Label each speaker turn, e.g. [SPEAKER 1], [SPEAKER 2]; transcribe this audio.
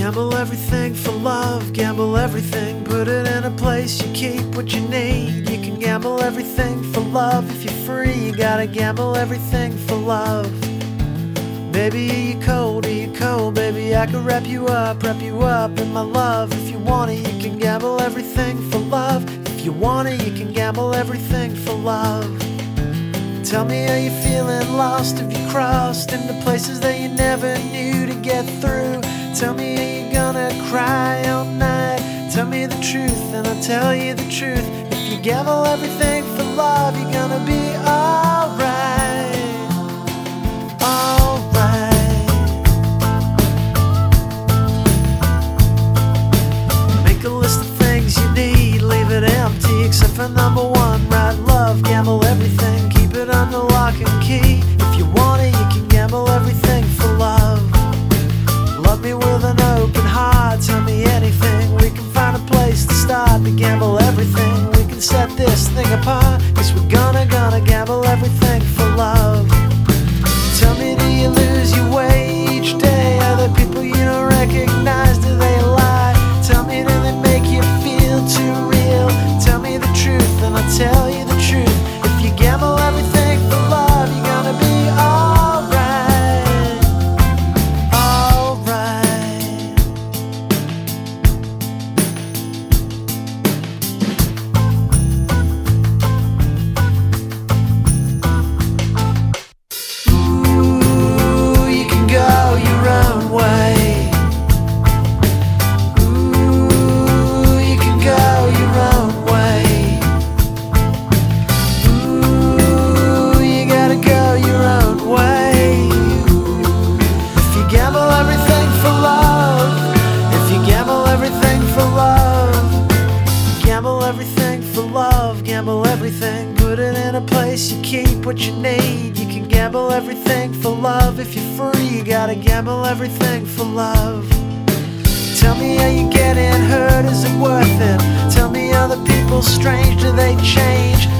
[SPEAKER 1] Gamble everything for love, gamble everything, put it in a place you keep what you need. You can gamble everything for love. If you're free, you gotta gamble everything for love. Baby, are you cold, baby, I can wrap you up in my love. If you want it, you can gamble everything for love. If you want it, you can gamble everything for love. Tell me, are you feeling lost? Have you crossed into places that you never knew to get through? Tell me, are you gonna cry all night? Tell me the truth and I'll tell you the truth. If you gamble everything for love, you're gonna be alright. Alright. Make a list of things you need, leave it empty except for number one, right love. Gamble everything, keep it under lock and key. If you want it, you can gamble everything for love. Love me with an open heart, tell me anything. We can find a place to start to gamble everything. We can set this thing apart, cause we're gonna gamble everything for love. Tell me, do you lose your way each day? Are there people you don't recognize? Do they lie? Tell me, do they make you feel too real? Tell me the truth and I'll tell you the truth. If you gamble everything for love, you're gonna be alright. Alright. Ooh, you can go your own way. Ooh, you can go your own way. Ooh, you gotta go your own way. If you gamble everything for love, if you gamble everything for love, gamble everything for love, gamble everything, put it in a place you keep what you need. You can gamble everything for love. If you're free, you gotta gamble everything for love. Tell me, are you getting hurt? Is it worth it? Tell me, are the people strange? Do they change?